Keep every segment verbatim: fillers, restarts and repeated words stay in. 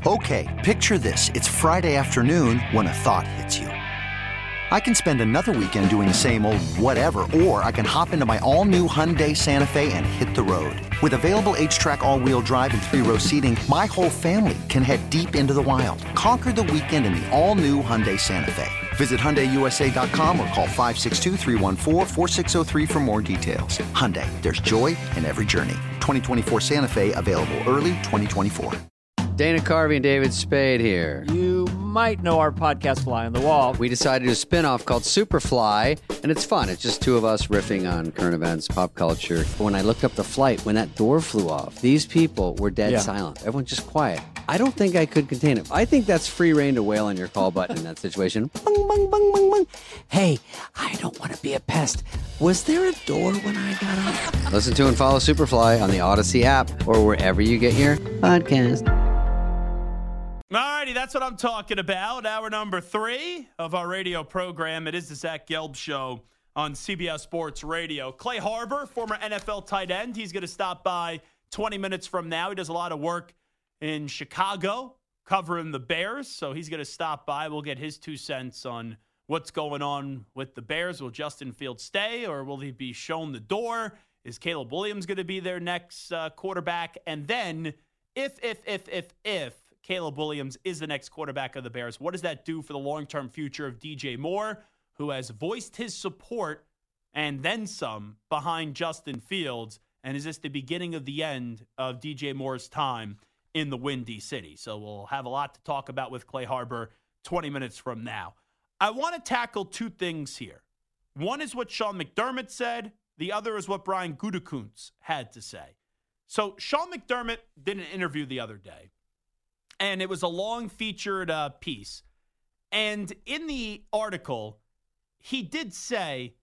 Okay, picture this. It's Friday afternoon when a thought hits you. I can spend another weekend doing the same old whatever, or I can hop into my all-new Hyundai Santa Fe and hit the road. With available H-Track all-wheel drive and three-row seating, my whole family can head deep into the wild. Conquer the weekend in the all-new Hyundai Santa Fe. Visit Hyundai U S A dot com or call five six two, three one four, four six zero three for more details. Hyundai, there's joy in every journey. twenty twenty-four Santa Fe, available early twenty twenty-four. Dana Carvey and David Spade here. You might know our podcast Fly on the Wall. We decided to do a spin-off called Superfly, and it's fun. It's just two of us riffing on current events, pop culture. When I looked up the flight, when that door flew off, these people were dead Yeah. silent. Everyone's just quiet. I don't think I could contain it. I think that's free reign to wail on your call button in that situation. Bung, bung, bung, bung, bung. Hey, I don't want to be a pest. Was there a door when I got up? Listen to and follow Superfly on the Odyssey app or wherever you get your podcast. All righty, that's what I'm talking about. Hour number three of our radio program. It is the Zach Gelb Show on C B S Sports Radio. Clay Harbor, former N F L tight end, he's going to stop by twenty minutes from now. He does a lot of work in Chicago covering the Bears, so he's going to stop by. We'll get his two cents on what's going on with the Bears. Will Justin Fields stay, or will he be shown the door? Is Caleb Williams going to be their next uh, quarterback? And then if, if, if, if, if, Caleb Williams is the next quarterback of the Bears, what does that do for the long-term future of D J Moore, who has voiced his support and then some behind Justin Fields? And is this the beginning of the end of D J Moore's time in the Windy City? So we'll have a lot to talk about with Clay Harbor twenty minutes from now. I want to tackle two things here. One is what Sean McDermott said. The other is what Brian Gutekunst had to say. So Sean McDermott did an interview the other day, and it was a long featured uh, piece. And in the article, he did say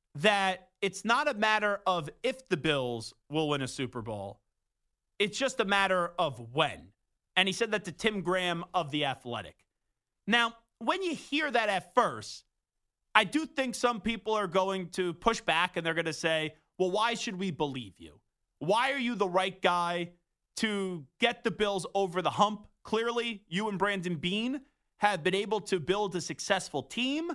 that it's not a matter of if the Bills will win a Super Bowl. It's just a matter of when. And he said that to Tim Graham of The Athletic. Now, when you hear that at first, I do think some people are going to push back and they're going to say, well, why should we believe you? Why are you the right guy to get the Bills over the hump? Clearly, you and Brandon Beane have been able to build a successful team,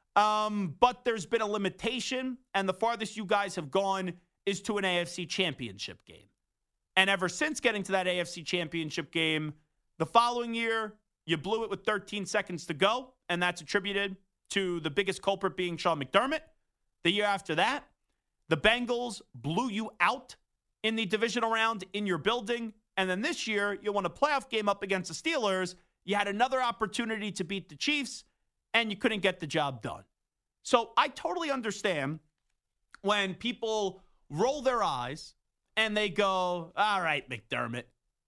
um, but there's been a limitation, and the farthest you guys have gone is to an A F C championship game. And ever since getting to that A F C championship game, the following year, you blew it with thirteen seconds to go, and that's attributed to the biggest culprit being Sean McDermott. The year after that, the Bengals blew you out in the divisional round in your building. And then this year, you won a playoff game up against the Steelers. You had another opportunity to beat the Chiefs, and you couldn't get the job done. So I totally understand when people roll their eyes and they go, all right, McDermott.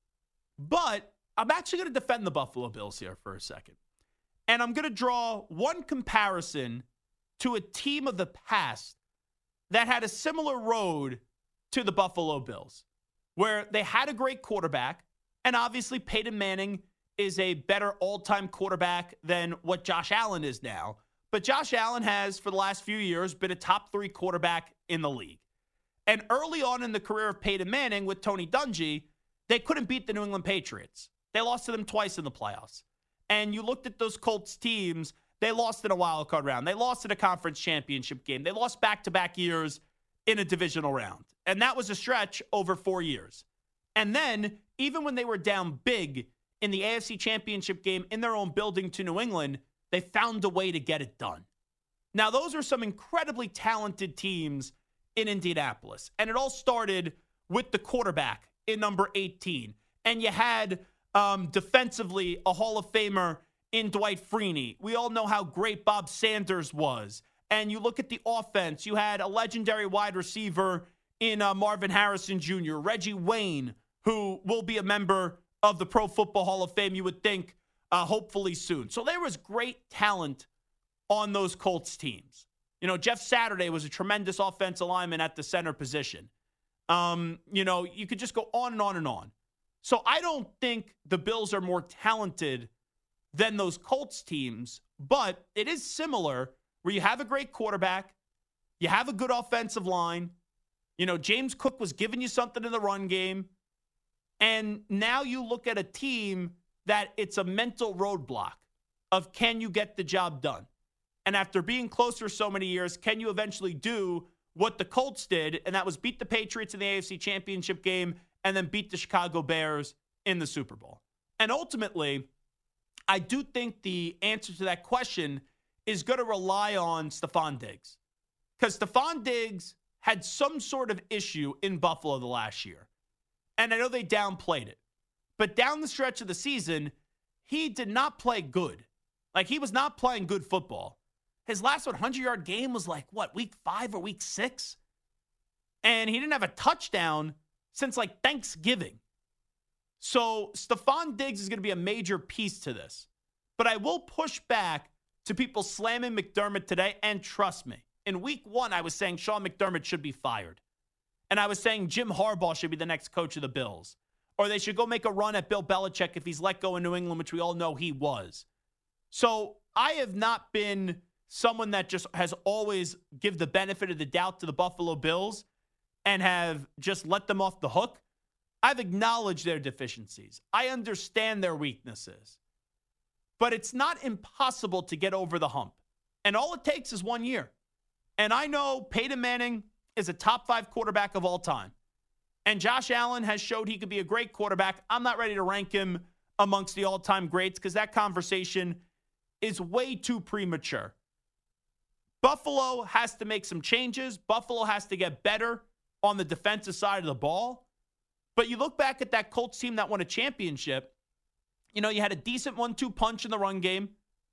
But I'm actually going to defend the Buffalo Bills here for a second. And I'm going to draw one comparison to a team of the past that had a similar road to the Buffalo Bills, where they had a great quarterback, and obviously Peyton Manning is a better all-time quarterback than what Josh Allen is now. But Josh Allen has, for the last few years, been a top three quarterback in the league. And early on in the career of Peyton Manning with Tony Dungy, they couldn't beat the New England Patriots. They lost to them twice in the playoffs. And you looked at those Colts teams, they lost in a wild card round. They lost in a conference championship game. They lost back-to-back years in a divisional round. And that was a stretch over four years. And then, even when they were down big in the A F C championship game in their own building to New England, they found a way to get it done. Now, those are some incredibly talented teams in Indianapolis. And it all started with the quarterback in number eighteen. And you had um, defensively a Hall of Famer in Dwight Freeney. We all know how great Bob Sanders was. And you look at the offense, you had a legendary wide receiver in uh, Marvin Harrison Junior, Reggie Wayne, who will be a member of the Pro Football Hall of Fame, you would think, uh, hopefully soon. So there was great talent on those Colts teams. You know, Jeff Saturday was a tremendous offensive lineman at the center position. Um, you know, you could just go on and on and on. So I don't think the Bills are more talented than those Colts teams, but it is similar where you have a great quarterback, you have a good offensive line. You know, James Cook was giving you something in the run game. And now you look at a team that it's a mental roadblock of can you get the job done? And after being closer so many years, can you eventually do what the Colts did, and that was beat the Patriots in the A F C Championship game and then beat the Chicago Bears in the Super Bowl? And ultimately, I do think the answer to that question is going to rely on Stephon Diggs. Because Stephon Diggs had some sort of issue in Buffalo the last year. And I know they downplayed it. But down the stretch of the season, he did not play good. Like, he was not playing good football. His last hundred-yard game was like, what, week five or week six? And he didn't have a touchdown since, like, Thanksgiving. So Stephon Diggs is going to be a major piece to this. But I will push back to people slamming McDermott today, and trust me, in week one, I was saying Sean McDermott should be fired. And I was saying Jim Harbaugh should be the next coach of the Bills. Or they should go make a run at Bill Belichick if he's let go in New England, which we all know he was. So I have not been someone that just has always give the benefit of the doubt to the Buffalo Bills and have just let them off the hook. I've acknowledged their deficiencies. I understand their weaknesses. But it's not impossible to get over the hump. And all it takes is one year. And I know Peyton Manning is a top five quarterback of all time. And Josh Allen has showed he could be a great quarterback. I'm not ready to rank him amongst the all-time greats because that conversation is way too premature. Buffalo has to make some changes. Buffalo has to get better on the defensive side of the ball. But you look back at that Colts team that won a championship, you know, you had a decent one two punch in the run game.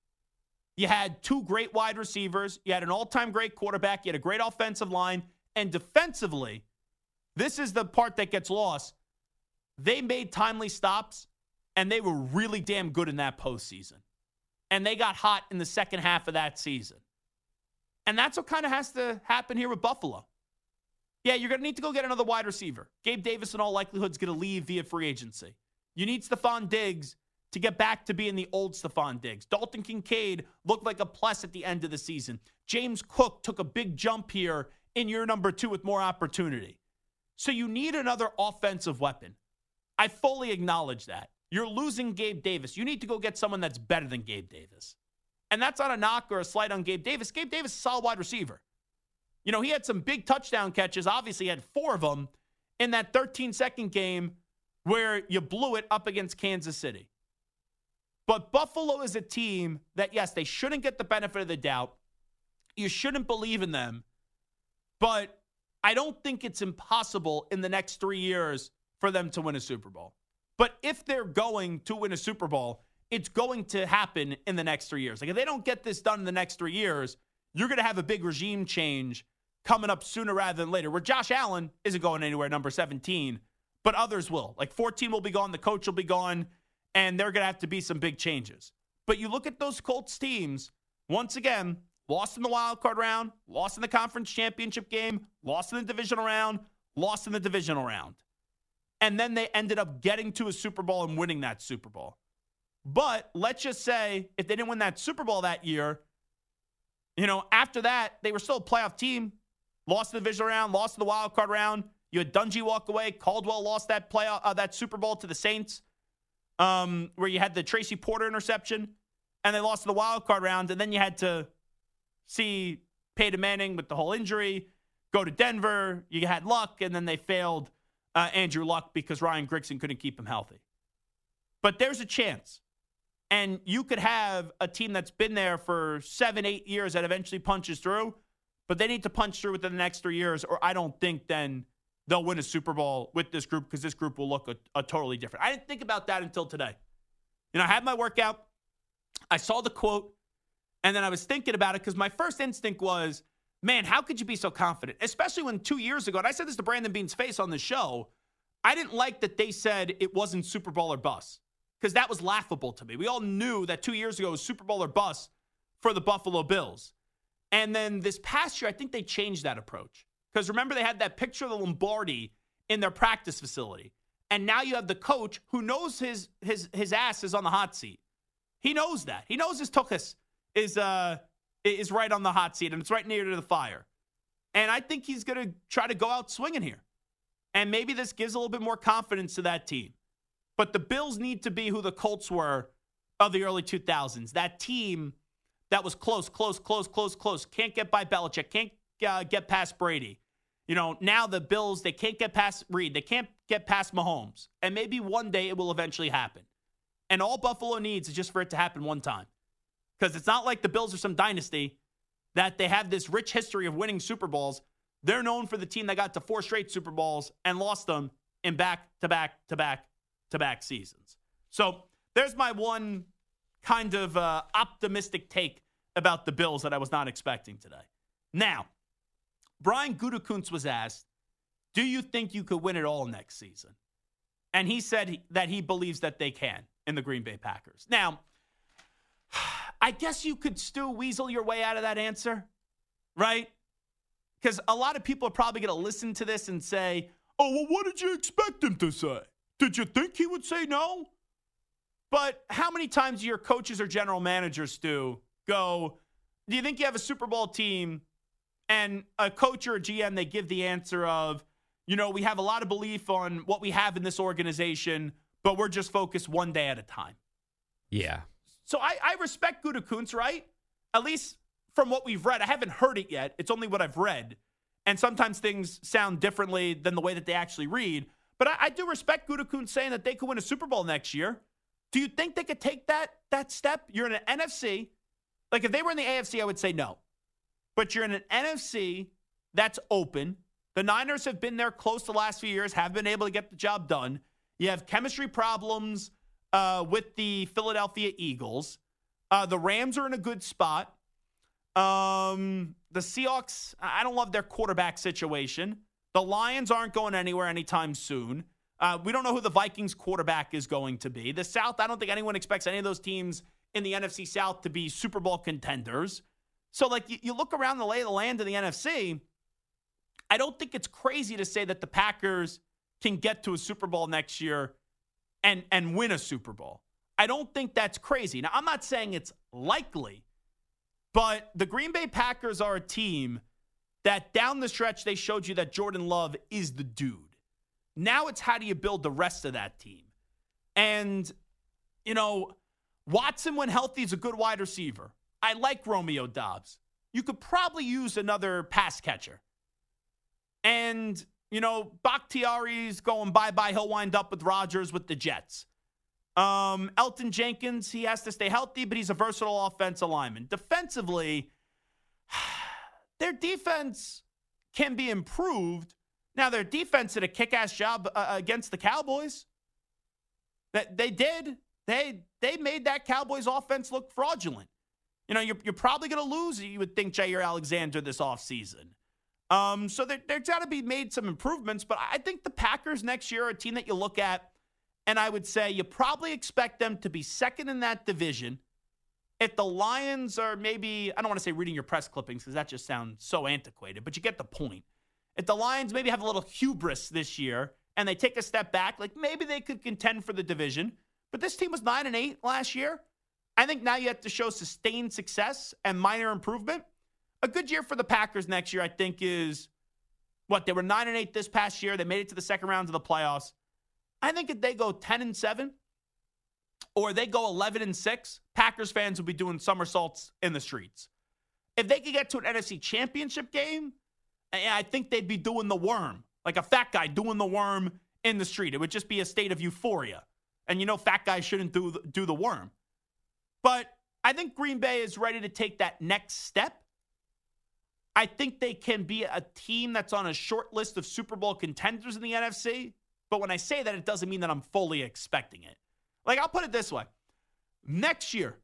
You had two great wide receivers. You had an all-time great quarterback. You had a great offensive line. And defensively, this is the part that gets lost. They made timely stops, and they were really damn good in that postseason. And they got hot in the second half of that season. And that's what kind of has to happen here with Buffalo. Yeah, you're going to need to go get another wide receiver. Gabe Davis, in all likelihood, is going to leave via free agency. You need Stephon Diggs to get back to being the old Stephon Diggs. Dalton Kincaid looked like a plus at the end of the season. James Cook took a big jump here in year number two with more opportunity. So you need another offensive weapon. I fully acknowledge that. You're losing Gabe Davis. You need to go get someone that's better than Gabe Davis. And that's not a knock or a slight on Gabe Davis. Gabe Davis is a solid wide receiver. You know, he had some big touchdown catches. Obviously, he had four of them in that thirteen-second game where you blew it up against Kansas City. But Buffalo is a team that, yes, they shouldn't get the benefit of the doubt. You shouldn't believe in them. But I don't think it's impossible in the next three years for them to win a Super Bowl. But if they're going to win a Super Bowl, it's going to happen in the next three years. Like, if they don't get this done in the next three years, you're going to have a big regime change coming up sooner rather than later, where Josh Allen isn't going anywhere, number seventeen, but others will. Like, fourteen will be gone, the coach will be gone, and there are going to have to be some big changes. But you look at those Colts teams, once again, lost in the wild card round, lost in the conference championship game, lost in the divisional round, lost in the divisional round. And then they ended up getting to a Super Bowl and winning that Super Bowl. But let's just say if they didn't win that Super Bowl that year, you know, after that, they were still a playoff team. Lost the divisional round, lost the wild card round. You had Dungy walk away. Caldwell lost that playoff, uh, that Super Bowl to the Saints, um, where you had the Tracy Porter interception, and they lost the wild card round. And then you had to see Peyton Manning with the whole injury go to Denver. You had Luck, and then they failed uh, Andrew Luck because Ryan Grigson couldn't keep him healthy. But there's a chance. And you could have a team that's been there for seven, eight years that eventually punches through, but they need to punch through within the next three years, or I don't think then they'll win a Super Bowl with this group because this group will look a, a totally different. I didn't think about that until today. You know, I had my workout. I saw the quote, and then I was thinking about it because my first instinct was, man, how could you be so confident? Especially when two years ago, and I said this to Brandon Beane's face on the show, I didn't like that they said it wasn't Super Bowl or bust because that was laughable to me. We all knew that two years ago was Super Bowl or bust for the Buffalo Bills. And then this past year, I think they changed that approach. Because remember, they had that picture of the Lombardi in their practice facility. And now you have the coach who knows his his his ass is on the hot seat. He knows that. He knows his tuchus is, uh, is right on the hot seat, and it's right near to the fire. And I think he's going to try to go out swinging here. And maybe this gives a little bit more confidence to that team. But the Bills need to be who the Colts were of the early two thousands. That team that was close, close, close, close, close. Can't get by Belichick. Can't uh, get past Brady. You know, now the Bills, they can't get past Reed. They can't get past Mahomes. And maybe one day it will eventually happen. And all Buffalo needs is just for it to happen one time. Because it's not like the Bills are some dynasty that they have this rich history of winning Super Bowls. They're known for the team that got to four straight Super Bowls and lost them in back-to-back-to-back-to-back seasons. So there's my one kind of uh, optimistic take about the Bills that I was not expecting today. Now, Brian Gutekunst was asked, do you think you could win it all next season? And he said he, that he believes that they can in the Green Bay Packers. Now, I guess you could still weasel your way out of that answer, right? Because a lot of people are probably going to listen to this and say, oh, well, what did you expect him to say? Did you think he would say no? But how many times do your coaches or general managers, Stu, go, do you think you have a Super Bowl team and a coach or a G M, they give the answer of, you know, we have a lot of belief on what we have in this organization, but we're just focused one day at a time. Yeah. So I, I respect Gutekunst, right? At least from what we've read. I haven't heard it yet. It's only what I've read. And sometimes things sound differently than the way that they actually read. But I, I do respect Gutekunst saying that they could win a Super Bowl next year. Do you think they could take that that step? You're in an N F C. Like if they were in the A F C, I would say no. But you're in an N F C that's open. The Niners have been there close the last few years, have been able to get the job done. You have chemistry problems uh, with the Philadelphia Eagles. Uh, the Rams are in a good spot. Um, the Seahawks, I don't love their quarterback situation. The Lions aren't going anywhere anytime soon. Uh, we don't know who the Vikings quarterback is going to be. The South, I don't think anyone expects any of those teams in the N F C South to be Super Bowl contenders. So, like, you, you look around the lay of the land in the N F C, I don't think it's crazy to say that the Packers can get to a Super Bowl next year and, and win a Super Bowl. I don't think that's crazy. Now, I'm not saying it's likely, but the Green Bay Packers are a team that down the stretch, they showed you that Jordan Love is the dude. Now it's how do you build the rest of that team? And, you know, Watson, when healthy, is a good wide receiver. I like Romeo Doubs. You could probably use another pass catcher. And, you know, Bakhtiari's going bye-bye. He'll wind up with Rodgers with the Jets. Um, Elton Jenkins, he has to stay healthy, but he's a versatile offensive lineman. Defensively, their defense can be improved. Now, their defense did a kick-ass job uh, against the Cowboys. That they did. They they made that Cowboys offense look fraudulent. You know, you're, you're probably going to lose, you would think, Jair Alexander this offseason. Um, so there, there's got to be made some improvements, but I think the Packers next year are a team that you look at, and I would say you probably expect them to be second in that division. If the Lions are maybe, I don't want to say reading your press clippings because that just sounds so antiquated, but you get the point. If the Lions maybe have a little hubris this year and they take a step back, like maybe they could contend for the division, but this team was nine and eight last year. I think now you have to show sustained success and minor improvement. A good year for the Packers next year, I think, is what? They were nine and eight this past year. They made it to the second round of the playoffs. I think if they go ten and seven or they go eleven and six, Packers fans will be doing somersaults in the streets. If they could get to an N F C championship game, I think they'd be doing the worm, like a fat guy doing the worm in the street. It would just be a state of euphoria. And you know fat guys shouldn't do the, do the worm. But I think Green Bay is ready to take that next step. I think they can be a team that's on a short list of Super Bowl contenders in the N F C. But when I say that, it doesn't mean that I'm fully expecting it. Like, I'll put it this way. Next year,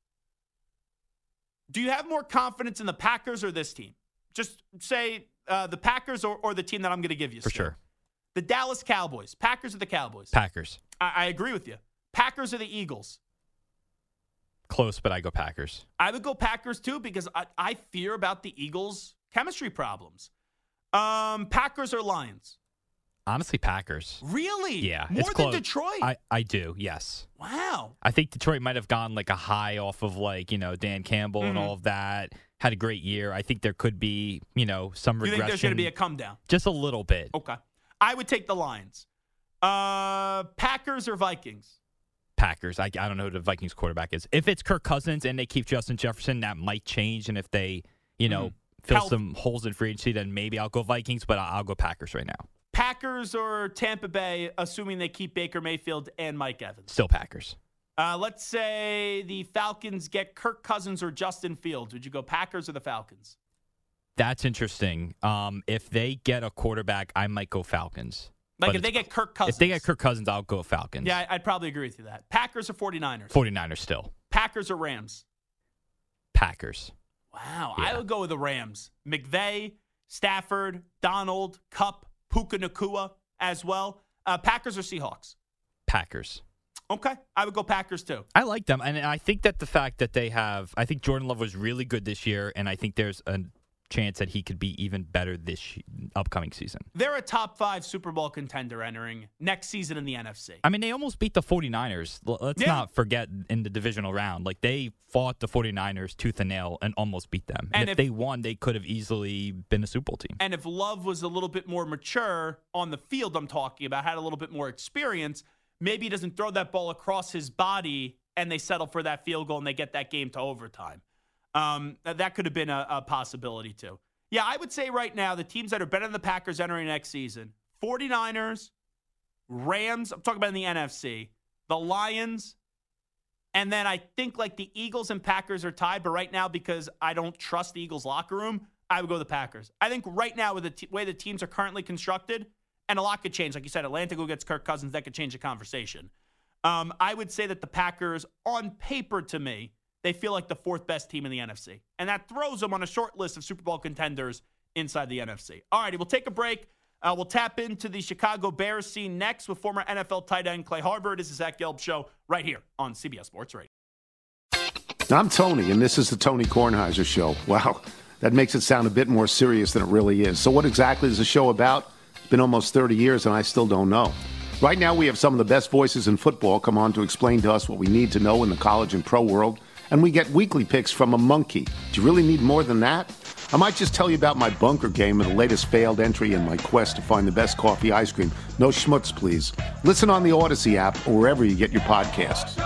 do you have more confidence in the Packers or this team? Just say uh, the Packers or, or the team that I'm going to give you. For still. sure. The Dallas Cowboys. Packers or the Cowboys? Packers. I, I agree with you. Packers or the Eagles? Close, but I go Packers. I would go Packers, too, because I, I fear about the Eagles' chemistry problems. Um, Packers or Lions? Honestly, Packers. Really? Yeah. More it's than close. Detroit? I, I do, yes. Wow. I think Detroit might have gone like a high off of like, you know, Dan Campbell Mm-hmm. and all of that. Had a great year. I think there could be, you know, some You regression. think there's going to be a come down? Just a little bit. Okay. I would take the Lions. Uh, Packers or Vikings? Packers. I, I don't know who the Vikings quarterback is. If it's Kirk Cousins and they keep Justin Jefferson, that might change. And if they, you know, mm. fill Health. some holes in free agency, then maybe I'll go Vikings, but I'll, I'll go Packers right now. Packers or Tampa Bay, assuming they keep Baker Mayfield and Mike Evans? Still Packers. Uh, let's say the Falcons get Kirk Cousins or Justin Fields. Would you go Packers or the Falcons? That's interesting. Um, if they get a quarterback, I might go Falcons. Like But if they it's- get Kirk Cousins. If they get Kirk Cousins, I'll go Falcons. Yeah, I'd probably agree with you that. Packers or 49ers? 49ers still. Packers or Rams? Packers. Wow, Yeah. I would go with the Rams. McVay, Stafford, Donald, Kupp, Puka Nacua as well. Uh, Packers or Seahawks? Packers. Okay, I would go Packers too. I like them, and I think that the fact that they have, I think Jordan Love was really good this year, and I think there's a chance that he could be even better this sh- upcoming season. They're a top five Super Bowl contender entering next season in the N F C. I mean, they almost beat the 49ers. L- Let's Yeah. not forget in the divisional round. Like, they fought the 49ers tooth and nail and almost beat them. And, And if, if- they won, they could have easily been a Super Bowl team. And if Love was a little bit more mature on the field, I'm talking about, had a little bit more experience, maybe he doesn't throw that ball across his body and they settle for that field goal and they get that game to overtime. Um, that could have been a, a possibility too. Yeah, I would say right now the teams that are better than the Packers entering next season, 49ers, Rams, I'm talking about in the N F C, the Lions, and then I think like the Eagles and Packers are tied, but right now because I don't trust the Eagles locker room, I would go the Packers. I think right now with the t- way the teams are currently constructed, and a lot could change. Like you said, Atlanta go gets Kirk Cousins, that could change the conversation. Um, I would say that the Packers, on paper to me, they feel like the fourth best team in the N F C. And that throws them on a short list of Super Bowl contenders inside the N F C. All righty, we'll take a break. Uh, we'll tap into the Chicago Bears scene next with former N F L tight end Clay Harbor. It is the Zach Gelb Show right here on C B S Sports Radio. I'm Tony, and this is the Tony Kornheiser Show. Wow, that makes it sound a bit more serious than it really is. So what exactly is the show about? It's been almost thirty years, and I still don't know. Right now, we have some of the best voices in football come on to explain to us what we need to know in the college and pro world. And we get weekly picks from a monkey. Do you really need more than that? I might just tell you about my bunker game and the latest failed entry in my quest to find the best coffee ice cream. No schmutz, please. Listen on the Odyssey app or wherever you get your podcasts.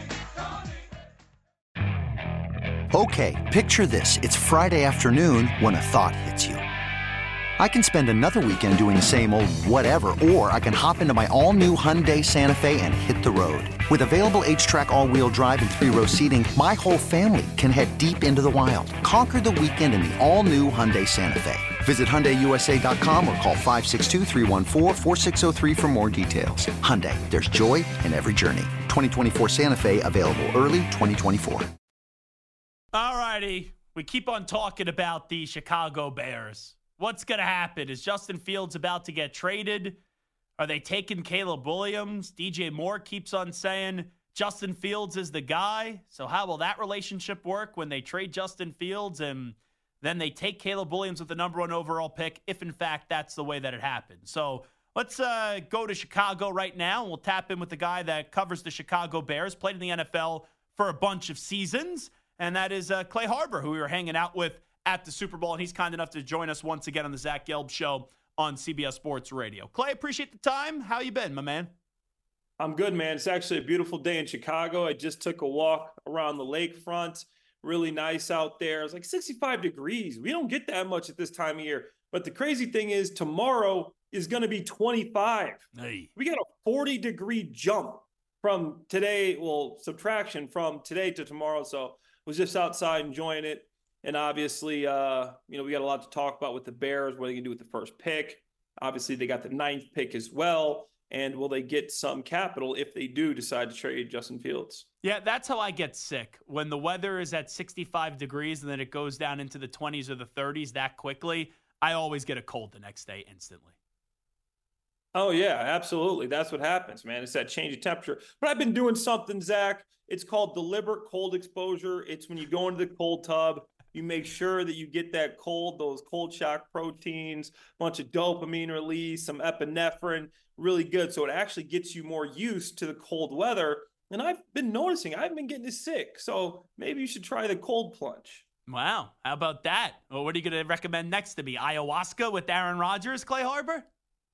Okay, picture this. It's Friday afternoon when a thought hits you. I can spend another weekend doing the same old whatever, or I can hop into my all-new Hyundai Santa Fe and hit the road. With available H-Track all-wheel drive and three-row seating, my whole family can head deep into the wild. Conquer the weekend in the all-new Hyundai Santa Fe. Visit Hyundai U S A dot com or call five six two, three one four, four six zero three for more details. Hyundai, there's joy in every journey. twenty twenty-four Santa Fe, available early twenty twenty-four. All righty, we keep on talking about the Chicago Bears. What's going to happen? Is Justin Fields about to get traded? Are they taking Caleb Williams? D J Moore keeps on saying Justin Fields is the guy. So how will that relationship work when they trade Justin Fields and then they take Caleb Williams with the number one overall pick, if in fact that's the way that it happened? So let's uh, go to Chicago right now, and we'll tap in with the guy that covers the Chicago Bears, played in the N F L for a bunch of seasons, and that is uh, Clay Harbor, who we were hanging out with at the Super Bowl, and he's kind enough to join us once again on the Zach Gelb Show on C B S Sports Radio. Clay, appreciate the time. How you been, my man? I'm good, man. It's actually a beautiful day in Chicago. I just took a walk around the lakefront. Really nice out there. It's like sixty-five degrees. We don't get that much at this time of year. But the crazy thing is tomorrow is going to be twenty-five. Hey. We got a forty degree jump from today, well, subtraction from today to tomorrow. So was just outside enjoying it. And obviously, uh, you know, we got a lot to talk about with the Bears, what are they going to do with the first pick. Obviously, they got the ninth pick as well. And will they get some capital if they do decide to trade Justin Fields? Yeah, that's how I get sick. When the weather is at sixty-five degrees and then it goes down into the twenties or the thirties that quickly, I always get a cold the next day instantly. Oh, yeah, absolutely. That's what happens, man. It's that change of temperature. But I've been doing something, Zach. It's called deliberate cold exposure. It's when you go into the cold tub, you make sure that you get that cold, those cold shock proteins, a bunch of dopamine release, some epinephrine, really good. So it actually gets you more used to the cold weather. And I've been noticing I've been getting sick. So maybe you should try the cold plunge. Wow. How about that? Well, what are you going to recommend next to me? Ayahuasca with Aaron Rodgers, Clay Harbor?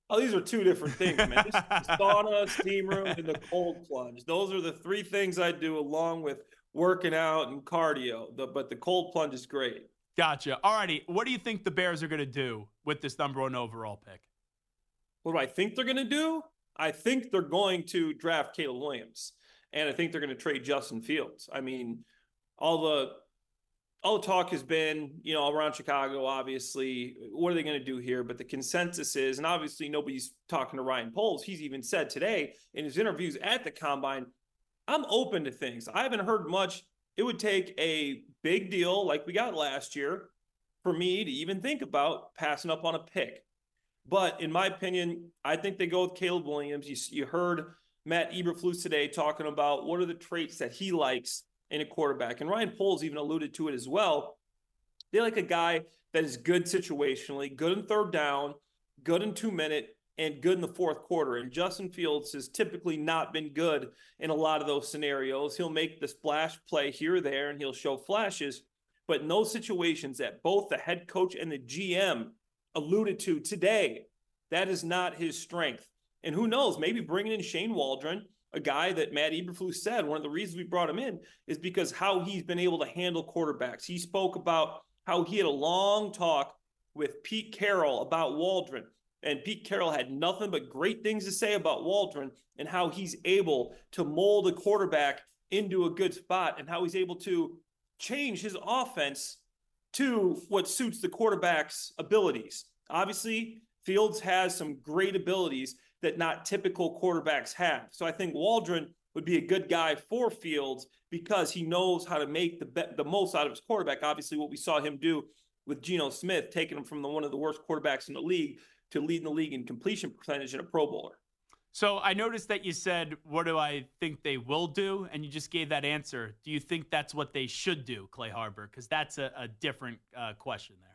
Oh, these are two different things, man. This is the sauna, steam room, and the cold plunge. Those are the three things I do along with working out and cardio. The, but the cold plunge is great. Gotcha. All righty. What do you think the Bears are going to do with this number one overall pick? What do I think they're going to do? I think they're going to draft Caleb Williams, and I think they're going to trade Justin Fields. I mean, all the all the talk has been, you know, around Chicago, obviously, what are they going to do here? But the consensus is, and obviously nobody's talking to Ryan Poles. He's even said today in his interviews at the Combine, I'm open to things. I haven't heard much. It would take a big deal like we got last year for me to even think about passing up on a pick. But in my opinion, I think they go with Caleb Williams. You, you heard Matt Eberflus today talking about what are the traits that he likes in a quarterback. And Ryan Poles even alluded to it as well. They like a guy that is good situationally, good in third down, good in two minute, and good in the fourth quarter. And Justin Fields has typically not been good in a lot of those scenarios. He'll make the splash play here or there, and he'll show flashes. But in those situations that both the head coach and the G M alluded to today, that is not his strength. And who knows, maybe bringing in Shane Waldron, a guy that Matt Eberflus said one of the reasons we brought him in is because how he's been able to handle quarterbacks. He spoke about how he had a long talk with Pete Carroll about Waldron, and Pete Carroll had nothing but great things to say about Waldron and how he's able to mold a quarterback into a good spot and how he's able to change his offense to what suits the quarterback's abilities. Obviously, Fields has some great abilities that not typical quarterbacks have. So I think Waldron would be a good guy for Fields because he knows how to make the be- the most out of his quarterback. Obviously, what we saw him do with Geno Smith, taking him from the, one of the worst quarterbacks in the league to leading the league in completion percentage and a Pro Bowler. So I noticed that you said, what do I think they will do? And you just gave that answer. Do you think that's what they should do, Clay Harbor? Because that's a, a different uh, question there.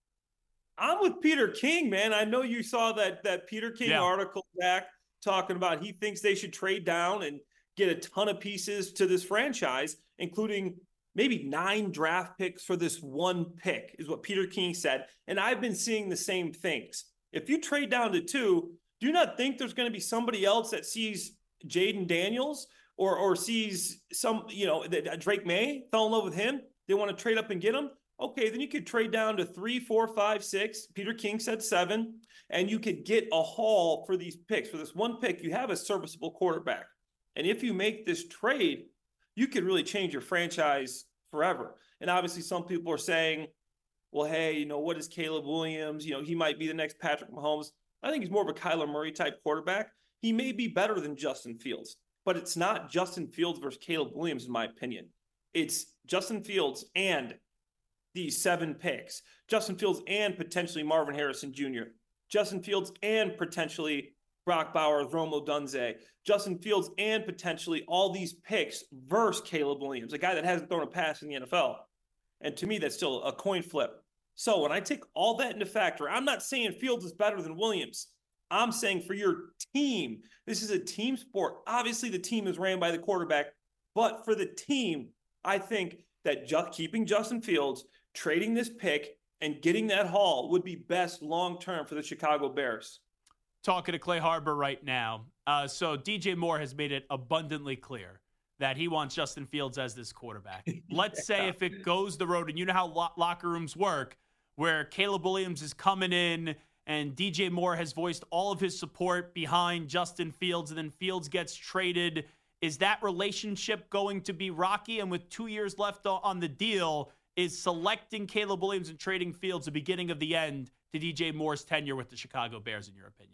I'm with Peter King, man. I know you saw that that Peter King yeah. article back talking about he thinks they should trade down and get a ton of pieces to this franchise, including maybe nine draft picks for this one pick, is what Peter King said. And I've been seeing the same things. If you trade down to two, do you not think there's going to be somebody else that sees Jaden Daniels or or sees some, you know, that Drake May fell in love with him? They want to trade up and get him. Okay, then you could trade down to three, four, five, six. Peter King said seven, and you could get a haul for these picks. For this one pick, you have a serviceable quarterback. And if you make this trade, you could really change your franchise forever. And obviously some people are saying, well, hey, you know, what is Caleb Williams? You know, he might be the next Patrick Mahomes. I think he's more of a Kyler Murray type quarterback. He may be better than Justin Fields, but it's not Justin Fields versus Caleb Williams, in my opinion. It's Justin Fields and these seven picks. Justin Fields and potentially Marvin Harrison Junior Justin Fields and potentially Brock Bowers, Rome Odunze. Justin Fields and potentially all these picks versus Caleb Williams, a guy that hasn't thrown a pass in the N F L. And to me, that's still a coin flip. So when I take all that into factor, I'm not saying Fields is better than Williams. I'm saying for your team, this is a team sport. Obviously, the team is ran by the quarterback. But for the team, I think that just keeping Justin Fields, trading this pick, and getting that haul would be best long-term for the Chicago Bears. Talking to Clay Harbor right now. Uh, so D J Moore has made it abundantly clear that he wants Justin Fields as this quarterback. Let's yeah. say if it goes the road, and you know how lo- locker rooms work, where Caleb Williams is coming in and D J Moore has voiced all of his support behind Justin Fields, and then Fields gets traded. Is that relationship going to be rocky? And with two years left on the deal, is selecting Caleb Williams and trading Fields the beginning of the end to D J Moore's tenure with the Chicago Bears, in your opinion?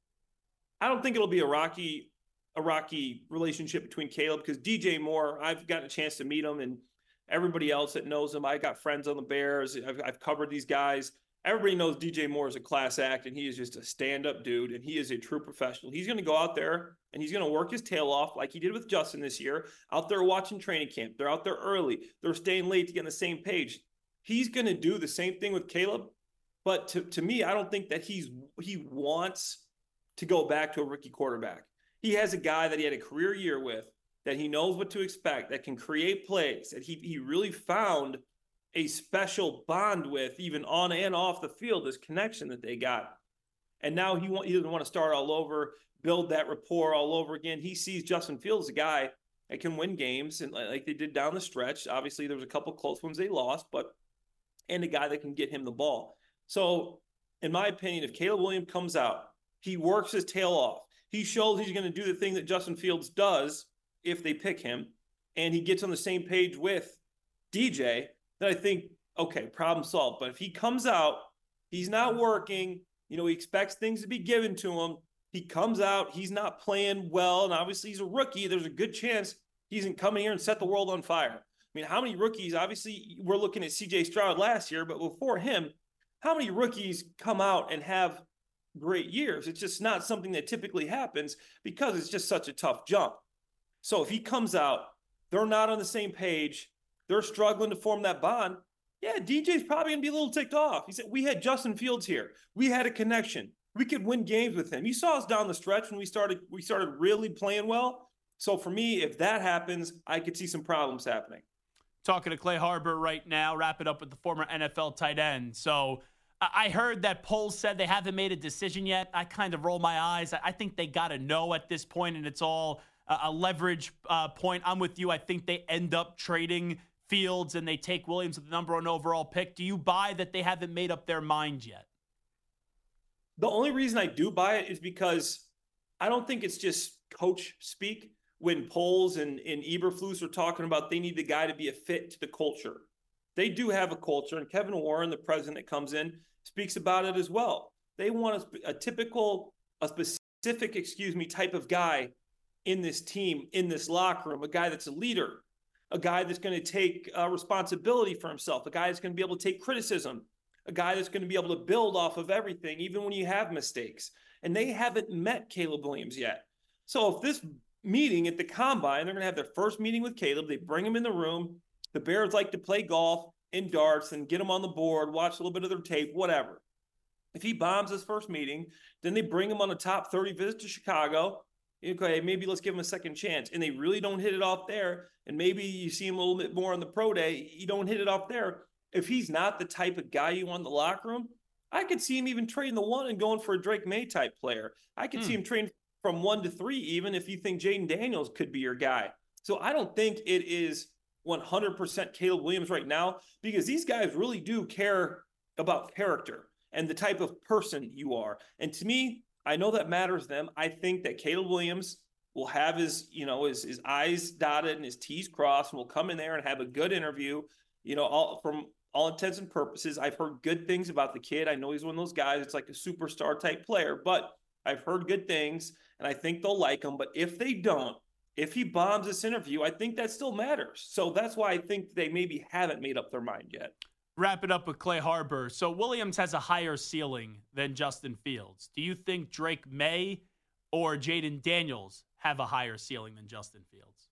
I don't think it'll be a rocky a rocky relationship between Caleb, because D J Moore, I've gotten a chance to meet him, and everybody else that knows him, I got friends on the Bears. I've, I've covered these guys. Everybody knows D J Moore is a class act, and he is just a stand-up dude, and he is a true professional. He's going to go out there, and he's going to work his tail off like he did with Justin this year, out there watching training camp. They're out there early. They're staying late to get on the same page. He's going to do the same thing with Caleb, but to, to me, I don't think that he's he wants to go back to a rookie quarterback. He has a guy that he had a career year with, that he knows what to expect, that can create plays, that he he really found a special bond with, even on and off the field, this connection that they got. And now he, want, he doesn't want to start all over, build that rapport all over again. He sees Justin Fields as a guy that can win games, and like they did down the stretch. Obviously, there was a couple close ones they lost, but and a guy that can get him the ball. So, in my opinion, if Caleb Williams comes out, he works his tail off. He shows he's going to do the thing that Justin Fields does if they pick him, and he gets on the same page with D J, then I think, okay, problem solved. But if he comes out, he's not working, you know, he expects things to be given to him. He comes out, he's not playing well, and obviously he's a rookie. There's a good chance he isn't coming here and set the world on fire. I mean, how many rookies, obviously we're looking at C J Stroud last year, but before him, how many rookies come out and have great years? It's just not something that typically happens because it's just such a tough jump. So if he comes out, they're not on the same page, they're struggling to form that bond, yeah, D J's probably going to be a little ticked off. He said, we had Justin Fields here. We had a connection. We could win games with him. You saw us down the stretch when we started we started really playing well. So for me, if that happens, I could see some problems happening. Talking to Clay Harbor right now, wrap it up with the former N F L tight end. So I heard that polls said they haven't made a decision yet. I kind of roll my eyes. I think they got to know at this point, and it's all a leverage uh, point. I'm with you. I think they end up trading Fields and they take Williams with the number one overall pick. Do you buy that they haven't made up their mind yet? The only reason I do buy it is because I don't think it's just coach speak when Poles and, and Eberflus are talking about they need the guy to be a fit to the culture. They do have a culture, and Kevin Warren, the president that comes in, speaks about it as well. They want a, a typical, a specific, excuse me, type of guy in this team, in this locker room, a guy that's a leader, a guy that's going to take uh, responsibility for himself, a guy that's going to be able to take criticism, a guy that's going to be able to build off of everything, even when you have mistakes. And they haven't met Caleb Williams yet. So if this meeting at the Combine, they're going to have their first meeting with Caleb, they bring him in the room, the Bears like to play golf and darts and get him on the board, watch a little bit of their tape, whatever. If he bombs his first meeting, then they bring him on a top thirty visit to Chicago. Okay, maybe let's give him a second chance. And they really don't hit it off there. And maybe you see him a little bit more on the pro day. You don't hit it off there. If he's not the type of guy you want in the locker room, I could see him even trading the one and going for a Drake May type player. I could mm. see him trading from one to three, even if you think Jaden Daniels could be your guy. So I don't think it is one hundred percent Caleb Williams right now, because these guys really do care about character and the type of person you are. And to me, I know that matters to them. I think that Caleb Williams will have his, you know, his, his I's dotted and his T's crossed, and will come in there and have a good interview, you know, all from all intents and purposes. I've heard good things about the kid. I know he's one of those guys. It's like a superstar type player, but I've heard good things and I think they'll like him. But if they don't, if he bombs this interview, I think that still matters. So that's why I think they maybe haven't made up their mind yet. Wrap it up with Clay Harbor. So Williams has a higher ceiling than Justin Fields. Do you think Drake May or Jaden Daniels have a higher ceiling than Justin Fields?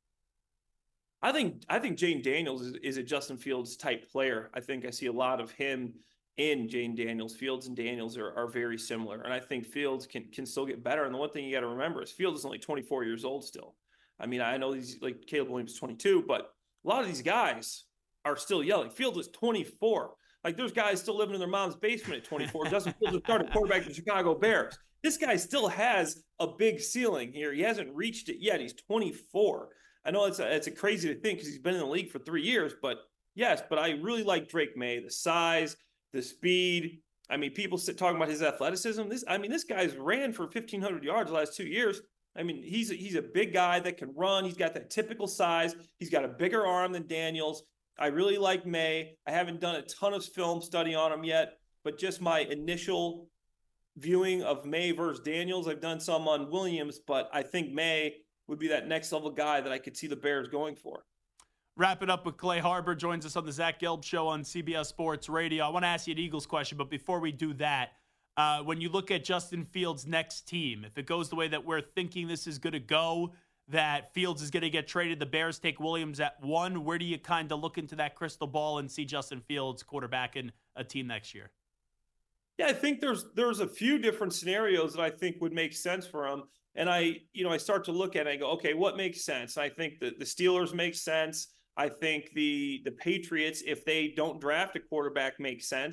I think I think Jaden Daniels is, is a Justin Fields type player. I think I see a lot of him in Jaden Daniels. Fields and Daniels are, are very similar. And I think Fields can can still get better. And the one thing you got to remember is Fields is only twenty-four years old still. I mean, I know he's like Caleb Williams is twenty-two, but a lot of these guys are still young. Fields is twenty-four. Like, there's guys still living in their mom's basement at twenty-four. Justin Fields has started quarterback for the Chicago Bears. This guy still has a big ceiling here. He hasn't reached it yet. He's twenty-four. I know it's a, it's a crazy to think because he's been in the league for three years, but yes, but I really like Drake May, the size, the speed. I mean, people sit talking about his athleticism. This, I mean, this guy's ran for fifteen hundred yards the last two years. I mean, he's a, he's a big guy that can run. He's got that typical size. He's got a bigger arm than Daniels. I really like May. I haven't done a ton of film study on him yet, but just my initial viewing of May versus Daniels. I've done some on Williams, but I think May would be that next level guy that I could see the Bears going for. Wrap it up with Clay Harbor, joins us on the Zach Gelb Show on C B S Sports Radio. I want to ask you an Eagles question, but before we do that, uh, when you look at Justin Fields' next team, if it goes the way that we're thinking this is going to go, that Fields is going to get traded, the Bears take Williams at one, where do you kind of look into that crystal ball and see Justin Fields quarterbacking a team next year? Yeah, I think there's there's a few different scenarios that I think would make sense for him. And I, you know, I start to look at it and I go, okay, what makes sense? I think that the Steelers make sense. I think the the Patriots, if they don't draft a quarterback, make sense.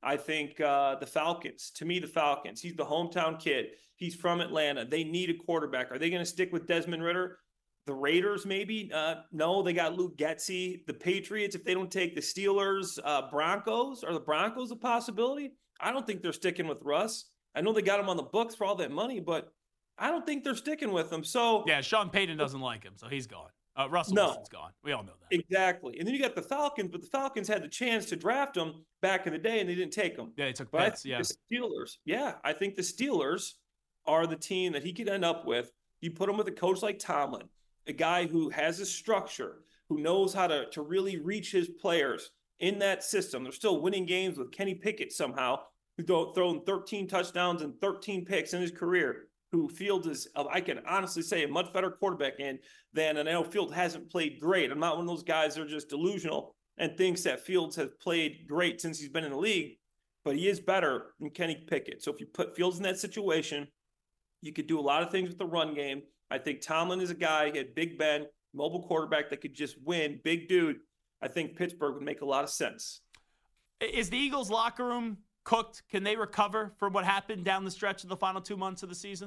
I think uh, the Falcons, to me, the Falcons, he's the hometown kid. He's from Atlanta. They need a quarterback. Are they going to stick with Desmond Ridder? The Raiders, maybe? Uh, no, they got Luke Getsy. The Patriots, if they don't take the Steelers, uh, Broncos, are the Broncos a possibility? I don't think they're sticking with Russ. I know they got him on the books for all that money, but I don't think they're sticking with him. So yeah, Sean Payton doesn't like him, so he's gone. Uh, Russell no. Wilson's gone. We all know that. Exactly. And then you got the Falcons, but the Falcons had the chance to draft him back in the day, and they didn't take him. Yeah, they took but Pitts, yeah. The Steelers, yeah, I think the Steelers are the team that he could end up with. You put him with a coach like Tomlin, a guy who has a structure, who knows how to, to really reach his players in that system. They're still winning games with Kenny Pickett somehow, who's thrown thirteen touchdowns and thirteen picks in his career, who Fields is, I can honestly say, a much better quarterback in than, and I know Fields hasn't played great. I'm not one of those guys that are just delusional and thinks that Fields has played great since he's been in the league, but he is better than Kenny Pickett. So if you put Fields in that situation, you could do a lot of things with the run game. I think Tomlin is a guy, he had Big Ben, mobile quarterback that could just win, big dude. I think Pittsburgh would make a lot of sense. Is the Eagles locker room cooked? Can they recover from what happened down the stretch of the final two months of the season?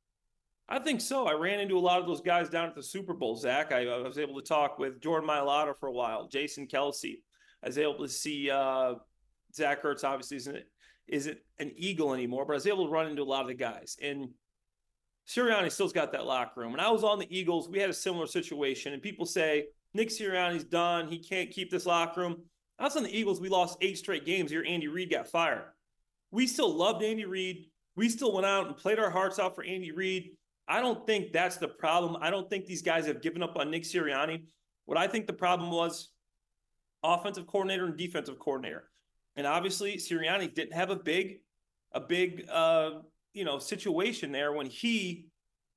I think so. I ran into a lot of those guys down at the Super Bowl, Zach. I, I was able to talk with Jordan Mailata for a while, Jason Kelsey. I was able to see uh, Zach Ertz, obviously, isn't, isn't an Eagle anymore, but I was able to run into a lot of the guys. And Sirianni still's got that locker room. When I was on the Eagles, we had a similar situation, and people say, Nick Sirianni's done. He can't keep this locker room. I was on the Eagles. We lost eight straight games. Here, Andy Reid got fired. We still loved Andy Reid. We still went out and played our hearts out for Andy Reid. I don't think that's the problem. I don't think these guys have given up on Nick Sirianni. What I think the problem was offensive coordinator and defensive coordinator. And obviously Sirianni didn't have a big, a big, uh, you know, situation there when he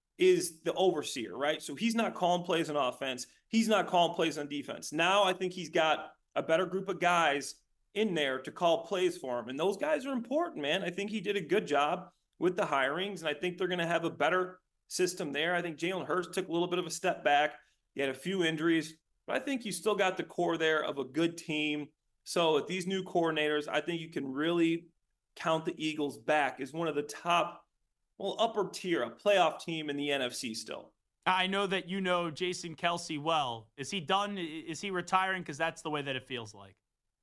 is the overseer, right? So he's not calling plays on offense. He's not calling plays on defense. Now I think he's got a better group of guys in there to call plays for him. And those guys are important, man. I think he did a good job with the hirings, and I think they're going to have a better system there. I think Jalen Hurts took a little bit of a step back. He had a few injuries, but I think you still got the core there of a good team. So with these new coordinators, I think you can really count the Eagles back as one of the top, well, upper tier, a playoff team in the N F C still. I know that you know Jason Kelsey well. Is he done? Is he retiring? Because that's the way that it feels like.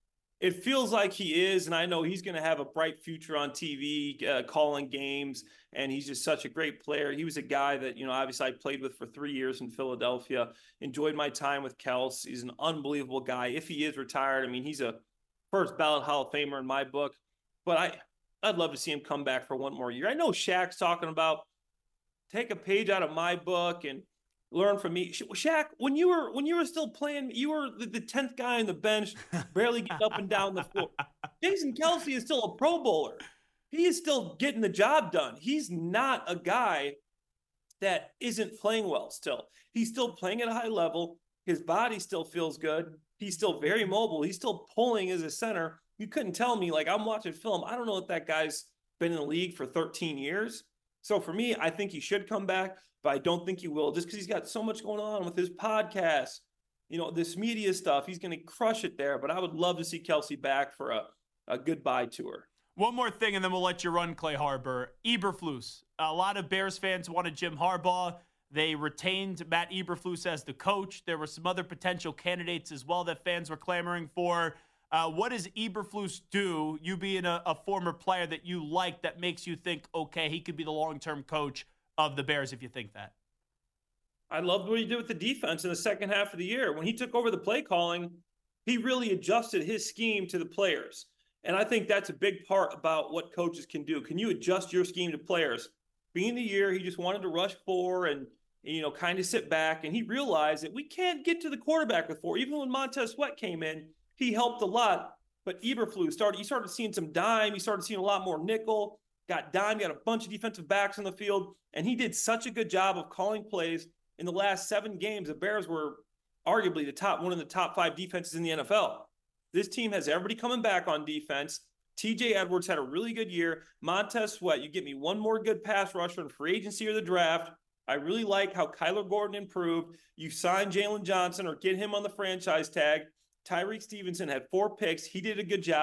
It feels like he is, and I know he's going to have a bright future on T V, uh, calling games, and he's just such a great player. He was a guy that, you know, obviously I played with for three years in Philadelphia, enjoyed my time with Kels. He's an unbelievable guy. If he is retired, I mean, he's a first ballot Hall of Famer in my book, but I, I'd love to see him come back for one more year. I know Shaq's talking about take a page out of my book and learn from me. Shaq, when you were when you were still playing, you were the, the tenth guy on the bench, barely getting up and down the floor. Jason Kelsey is still a Pro Bowler. He is still getting the job done. He's not a guy that isn't playing well still. He's still playing at a high level. His body still feels good. He's still very mobile. He's still pulling as a center. You couldn't tell me, like, I'm watching film, I don't know if that guy's been in the league for thirteen years. So for me, I think he should come back, but I don't think he will, just because he's got so much going on with his podcast, you know, this media stuff. He's going to crush it there, but I would love to see Kelsey back for a, a goodbye tour. One more thing, and then we'll let you run, Clay Harbor. Eberflus. A lot of Bears fans wanted Jim Harbaugh. They retained Matt Eberflus as the coach. There were some other potential candidates as well that fans were clamoring for. Uh, what does Eberflus do, you being a, a former player that you like, that makes you think, okay, he could be the long-term coach of the Bears if you think that? I loved what he did with the defense in the second half of the year. When he took over the play calling, he really adjusted his scheme to the players. And I think that's a big part about what coaches can do. Can you adjust your scheme to players? Being the year, he just wanted to rush four and, you know, kind of sit back. And he realized that we can't get to the quarterback with four. Even when Montez Sweat came in, he helped a lot. But Eberflus started, you started seeing some dime. You started seeing a lot more nickel. Got dime, got a bunch of defensive backs in the field. And he did such a good job of calling plays. In the last seven games, the Bears were arguably the top, one of the top five defenses in the N F L. This team has everybody coming back on defense. T J Edwards had a really good year. Montez Sweat, you get me one more good pass rusher in free agency or the draft. I really like how Kyler Gordon improved. You sign Jalen Johnson or get him on the franchise tag. Tyreek Stevenson had four picks. He did a good job.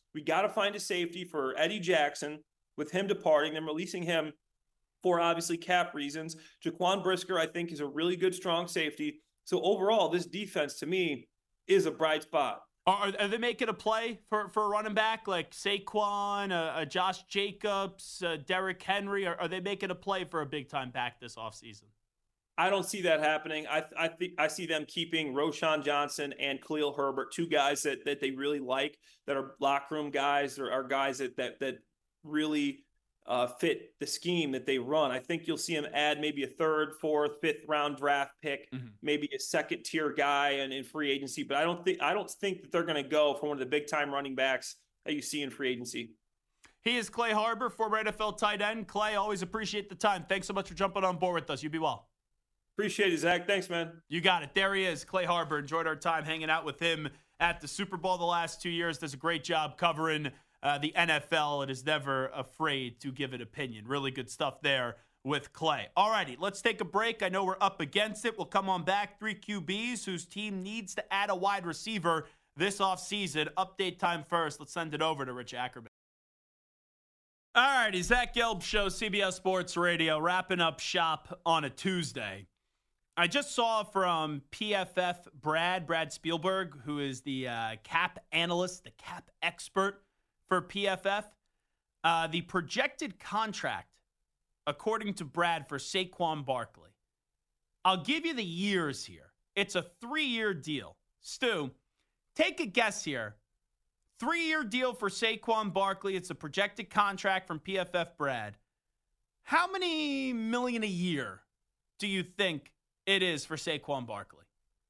We got to find a safety for Eddie Jackson with him departing, then releasing him for obviously cap reasons. Jaquan Brisker, I think, is a really good, strong safety. So overall, this defense to me is a bright spot. Are, are they making a play for, for a running back like Saquon, uh, uh, Josh Jacobs, uh, Derrick Henry? Are, are they making a play for a big-time back this offseason? I don't see that happening. I I think I see them keeping Roschon Johnson and Khalil Herbert, two guys that that they really like, that are locker room guys, or are guys that that that really uh, fit the scheme that they run. I think you'll see them add maybe a third, fourth, fifth round draft pick, mm-hmm. maybe a second tier guy in, in free agency. But I don't think I don't think that they're going to go for one of the big time running backs that you see in free agency. He is Clay Harbor, former N F L tight end. Clay, always appreciate the time. Thanks so much for jumping on board with us. You be well. Appreciate it, Zach. Thanks, man. You got it. There he is, Clay Harbor. Enjoyed our time hanging out with him at the Super Bowl the last two years. Does a great job covering uh, the N F L and is never afraid to give an opinion. Really good stuff there with Clay. All righty, let's take a break. I know we're up against it. We'll come on back. Three Q Bs whose team needs to add a wide receiver this offseason. Update time first. Let's send it over to Rich Ackerman. All righty, Zach Gelb Show, C B S Sports Radio, wrapping up shop on a Tuesday. I just saw from P F F Brad, Brad Spielberg, who is the uh, cap analyst, the cap expert for P F F, uh, the projected contract, according to Brad, for Saquon Barkley. I'll give you the years here. It's a three-year deal. Stu, take a guess here. Three-year deal for Saquon Barkley. It's a projected contract from P F F Brad. How many million a year do you think it is for Saquon Barkley?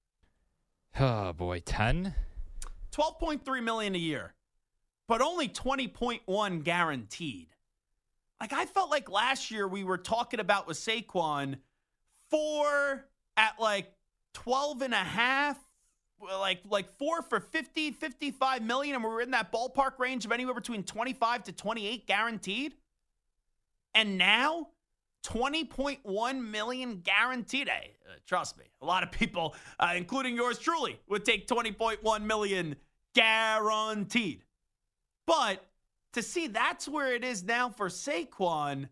Oh, boy, ten? twelve point three million dollars a year, but only twenty point one guaranteed. Like, I felt like last year we were talking about with Saquon four at like twelve and a half, like like four for fifty, fifty-five million, and we were in that ballpark range of anywhere between twenty-five to twenty-eight guaranteed. And now twenty point one million guaranteed. Hey, uh, trust me, a lot of people, uh, including yours truly, would take twenty point one million guaranteed. But to see that's where it is now for Saquon,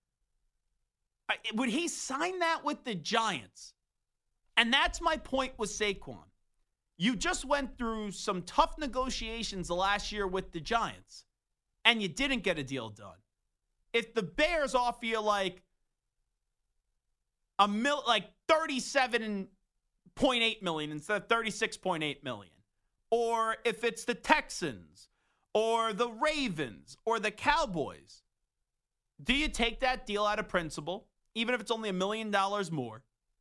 uh, would he sign that with the Giants? And that's my point with Saquon. You just went through some tough negotiations the last year with the Giants, and you didn't get a deal done. If the Bears offer you like a mil, like thirty-seven point eight million instead of thirty-six point eight million, or if it's the Texans or the Ravens or the Cowboys, do you take that deal out of principle, even if it's only a million dollars more,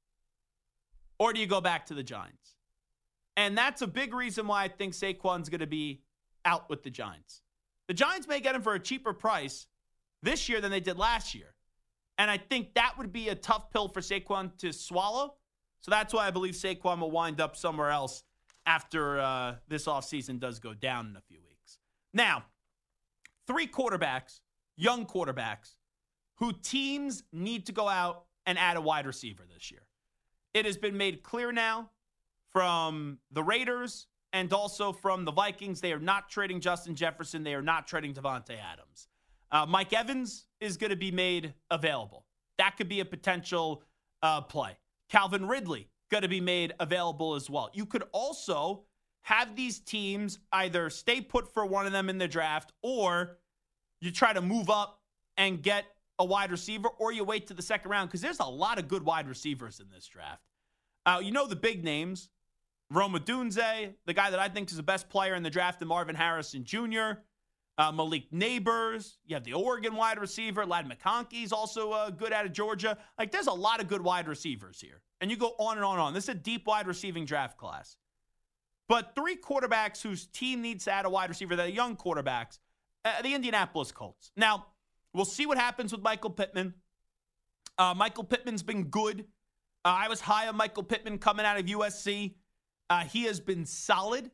or do you go back to the Giants? And that's a big reason why I think Saquon's going to be out with the Giants. The Giants may get him for a cheaper price this year than they did last year. And I think that would be a tough pill for Saquon to swallow. So that's why I believe Saquon will wind up somewhere else after uh, this offseason does go down in a few weeks. Now, three quarterbacks, young quarterbacks, who teams need to go out and add a wide receiver this year. It has been made clear now from the Raiders and also from the Vikings, they are not trading Justin Jefferson. They are not trading Devontae Adams. Uh, Mike Evans is going to be made available. That could be a potential uh, play. Calvin Ridley going to be made available as well. You could also have these teams either stay put for one of them in the draft, or you try to move up and get a wide receiver, or you wait to the second round, because there's a lot of good wide receivers in this draft. Uh, you know the big names. Rome Odunze, the guy that I think is the best player in the draft, and Marvin Harrison Junior Uh, Malik Neighbors. You have the Oregon wide receiver. Ladd McConkey's also uh, good out of Georgia. Like, there's a lot of good wide receivers here. And you go on and on and on. This is a deep wide receiving draft class. But three quarterbacks whose team needs to add a wide receiver, that are young quarterbacks, uh, the Indianapolis Colts. Now, we'll see what happens with Michael Pittman. Uh, Michael Pittman's been good. Uh, I was high on Michael Pittman coming out of U S C. Uh, he has been solid.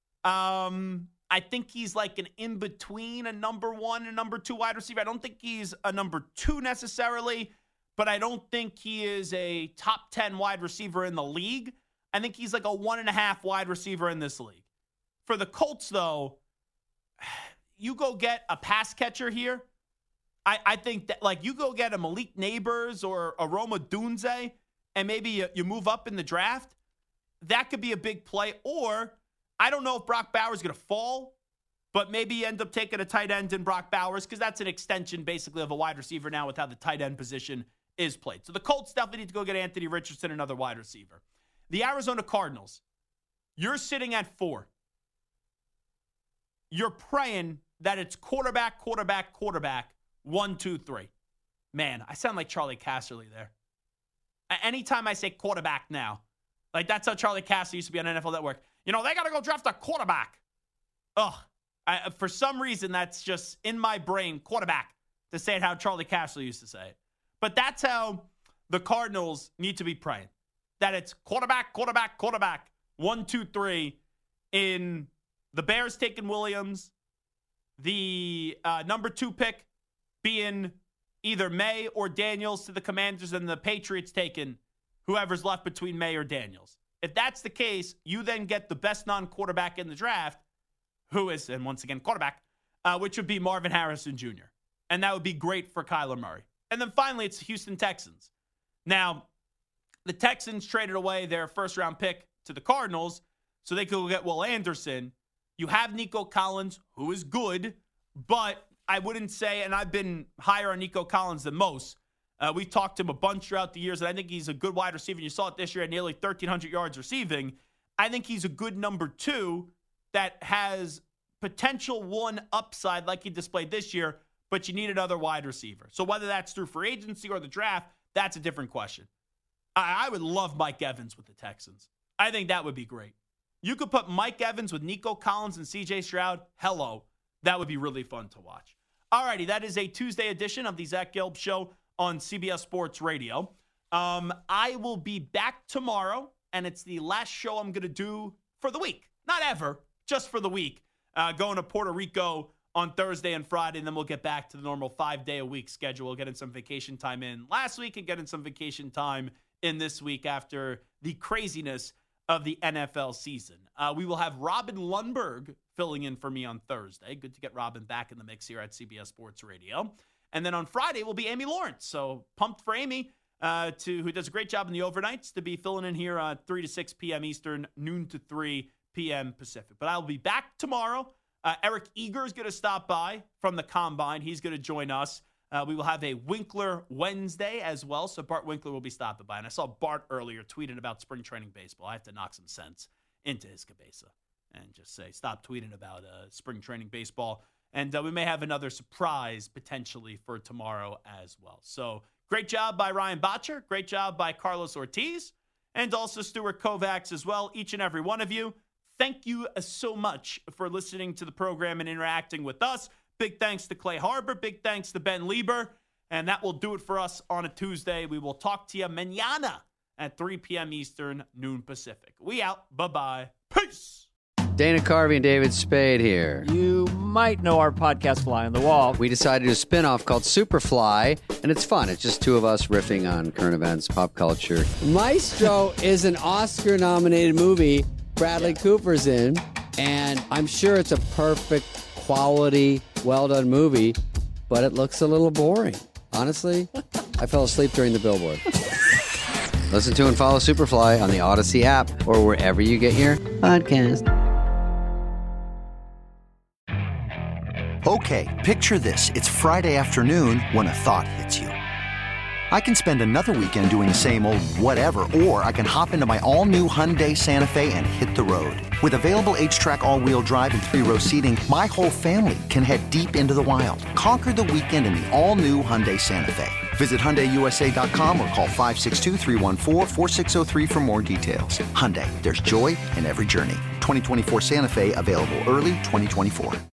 Um, I think he's like an in-between, a number one and number two wide receiver. I don't think he's a number two necessarily, but I don't think he is a top ten wide receiver in the league. I think he's like a one and a half wide receiver in this league. For the Colts, though, you go get a pass catcher here. I, I think that, like, you go get a Malik Neighbors or a Roma Dunze, and maybe you, you move up in the draft. That could be a big play. Or I don't know if Brock Bowers is going to fall, but maybe you end up taking a tight end in Brock Bowers because that's an extension basically of a wide receiver now with how the tight end position is played. So the Colts definitely need to go get Anthony Richardson, another wide receiver. The Arizona Cardinals, you're sitting at four. You're praying that it's quarterback, quarterback, quarterback, one, two, three. Man, I sound like Charlie Casserly there. Anytime I say quarterback now, like that's how Charlie Casserly used to be on N F L Network. You know, they got to go draft a quarterback. Ugh. I, for some reason, that's just in my brain, quarterback, to say it how Charlie Casserly used to say it. But that's how the Cardinals need to be praying. That it's quarterback, quarterback, quarterback, one, two, three. In the Bears taking Williams, the uh, number two pick being either May or Daniels to the Commanders, and the Patriots taking whoever's left between May or Daniels. If that's the case, you then get the best non-quarterback in the draft, who is, and once again, quarterback, uh, which would be Marvin Harrison Junior And that would be great for Kyler Murray. And then finally, it's the Houston Texans. Now, the Texans traded away their first-round pick to the Cardinals so they could go get Will Anderson. You have Nico Collins, who is good, but I wouldn't say, and I've been higher on Nico Collins than most. Uh, we've talked to him a bunch throughout the years, and I think he's a good wide receiver. You saw it this year at nearly thirteen hundred yards receiving. I think he's a good number two that has potential one upside like he displayed this year, but you need another wide receiver. So whether that's through free agency or the draft, that's a different question. I, I would love Mike Evans with the Texans. I think that would be great. You could put Mike Evans with Nico Collins and C J Stroud. Hello. That would be really fun to watch. All righty, that is a Tuesday edition of the Zach Gelb Show on C B S Sports Radio. Um, I will be back tomorrow, and it's the last show I'm going to do for the week. Not ever, just for the week. Uh, going to Puerto Rico on Thursday and Friday, and then we'll get back to the normal five-day-a-week schedule. We'll get in some vacation time in last week and get in some vacation time in this week after the craziness of the N F L season. Uh, we will have Robin Lundberg filling in for me on Thursday. Good to get Robin back in the mix here at C B S Sports Radio. And then on Friday will be Amy Lawrence. So pumped for Amy, uh, to who does a great job in the overnights, to be filling in here uh, three to six p.m. Eastern, noon to three p.m. Pacific. But I'll be back tomorrow. Uh, Eric Eager is going to stop by from the Combine. He's going to join us. Uh, we will have a Winkler Wednesday as well, so Bart Winkler will be stopping by. And I saw Bart earlier tweeting about spring training baseball. I have to knock some sense into his cabeza and just say, stop tweeting about uh, spring training baseball. And uh, we may have another surprise potentially for tomorrow as well. So great job by Ryan Botcher. Great job by Carlos Ortiz. And also Stuart Kovacs as well, each and every one of you. Thank you so much for listening to the program and interacting with us. Big thanks to Clay Harbor. Big thanks to Ben Lieber. And that will do it for us on a Tuesday. We will talk to you mañana at three p.m. Eastern, noon Pacific. We out. Bye-bye. Peace. Dana Carvey and David Spade here. You might know our podcast Fly on the Wall. We decided to do a spin-off called Superfly, and it's fun. It's just two of us riffing on current events, pop culture. Maestro is an Oscar-nominated movie Bradley yeah. Cooper's in, and I'm sure it's a perfect quality, well-done movie, but it looks a little boring. Honestly, I fell asleep during the billboard. Listen to and follow Superfly on the Odyssey app or wherever you get your podcast. Okay, picture this. It's Friday afternoon when a thought hits you. I can spend another weekend doing the same old whatever, or I can hop into my all-new Hyundai Santa Fe and hit the road. With available H-Track all-wheel drive and three-row seating, my whole family can head deep into the wild. Conquer the weekend in the all-new Hyundai Santa Fe. Visit Hyundai U S A dot com or call five six two, three one four, four six zero three for more details. Hyundai, there's joy in every journey. twenty twenty-four Santa Fe, available early twenty twenty-four.